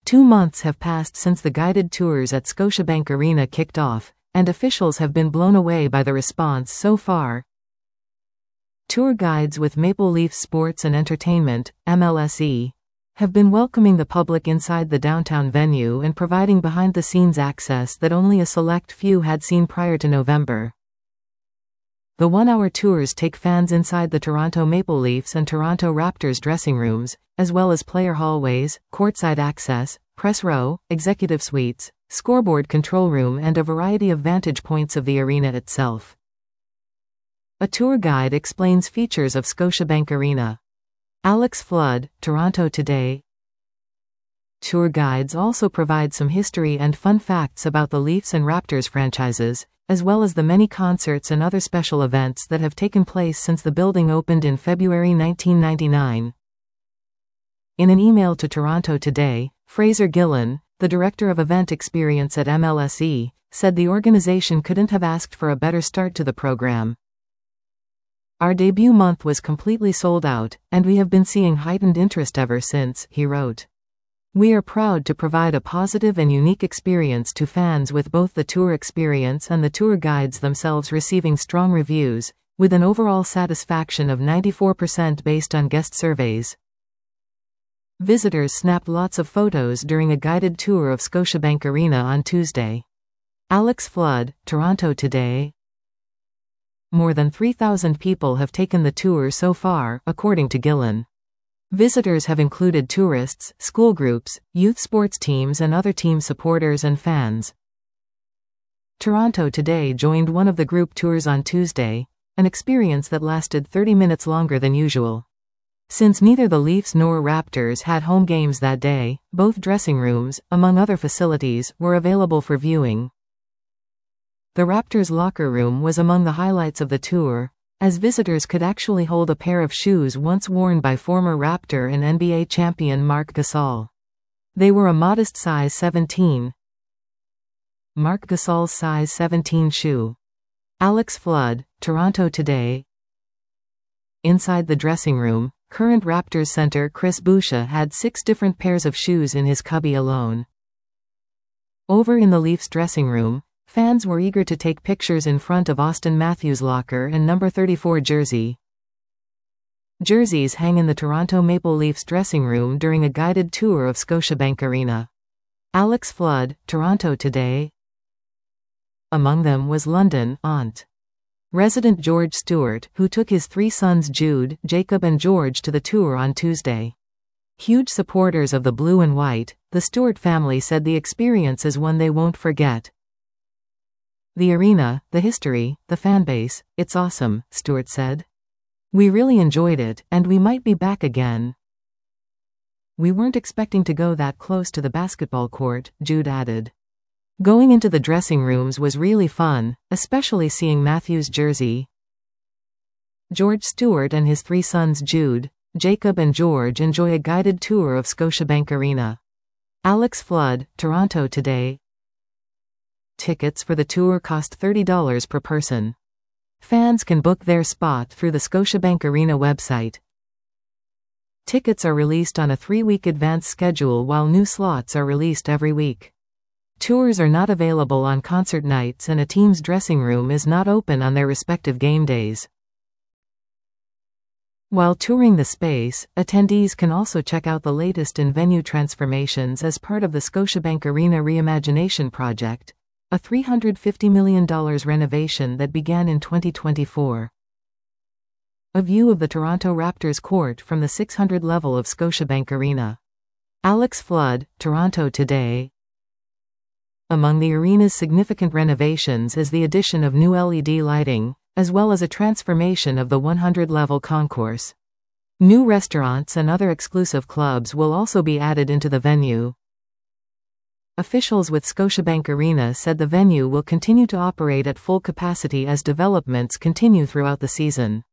2 months have passed since the guided tours at Scotiabank Arena kicked off, and officials have been blown away by the response so far. Tour guides with Maple Leaf Sports and Entertainment, MLSE, have been welcoming the public inside the downtown venue and providing behind-the-scenes access that only a select few had seen prior to November. The one-hour tours take fans inside the Toronto Maple Leafs and Toronto Raptors dressing rooms, as well as player hallways, courtside access, press row, executive suites, scoreboard control room and a variety of vantage points of the arena itself. A tour guide explains features of Scotiabank Arena. Alex Flood, Toronto Today. Tour guides also provide some history and fun facts about the Leafs and Raptors franchises, as well as the many concerts and other special events that have taken place since the building opened in February 1999. In an email to Toronto Today, Fraser Gillen, the director of event experience at MLSE, said the organization couldn't have asked for a better start to the program. Our debut month was completely sold out, and we have been seeing heightened interest ever since, he wrote. We are proud to provide a positive and unique experience to fans with both the tour experience and the tour guides themselves receiving strong reviews, with an overall satisfaction of 94% based on guest surveys. Visitors snapped lots of photos during a guided tour of Scotiabank Arena on Tuesday. Alex Flood, Toronto Today. More than 3,000 people have taken the tour so far, according to Gillen. Visitors have included tourists, school groups, youth sports teams and other team supporters and fans. Toronto Today joined one of the group tours on Tuesday, an experience that lasted 30 minutes longer than usual. Since neither the Leafs nor Raptors had home games that day, both dressing rooms, among other facilities, were available for viewing. The Raptors' locker room was among the highlights of the tour, as visitors could actually hold a pair of shoes once worn by former Raptor and NBA champion Marc Gasol. They were a modest size 17. Marc Gasol's size 17 shoe. Alex Flood, Toronto Today. Inside the dressing room, current Raptors center Chris Boucher had 6 different pairs of shoes in his cubby alone. Over in the Leafs dressing room, fans were eager to take pictures in front of Auston Matthews' locker and number 34 jersey. Jerseys hang in the Toronto Maple Leafs dressing room during a guided tour of Scotiabank Arena. Alex Flood, Toronto Today. Among them was London, Ont. Resident George Stewart, who took his 3 sons Jude, Jacob and George to the tour on Tuesday. Huge supporters of the blue and white, the Stewart family said the experience is one they won't forget. The arena, the history, the fanbase, it's awesome, Stewart said. We really enjoyed it, and we might be back again. We weren't expecting to go that close to the basketball court, Jude added. Going into the dressing rooms was really fun, especially seeing Matthews' jersey. George Stewart and his 3 sons Jude, Jacob and George enjoy a guided tour of Scotiabank Arena. Alex Flood, Toronto Today. Tickets for the tour cost $30 per person. Fans can book their spot through the Scotiabank Arena website. Tickets are released on a 3-week advance schedule while new slots are released every week. Tours are not available on concert nights and a team's dressing room is not open on their respective game days. While touring the space, attendees can also check out the latest in venue transformations as part of the Scotiabank Arena Reimagination Project, a $350 million renovation that began in 2024. A view of the Toronto Raptors court from the 600 level of Scotiabank Arena. Alex Flood, Toronto Today. Among the arena's significant renovations is the addition of new LED lighting, as well as a transformation of the 100-level concourse. New restaurants and other exclusive clubs will also be added into the venue. Officials with Scotiabank Arena said the venue will continue to operate at full capacity as developments continue throughout the season.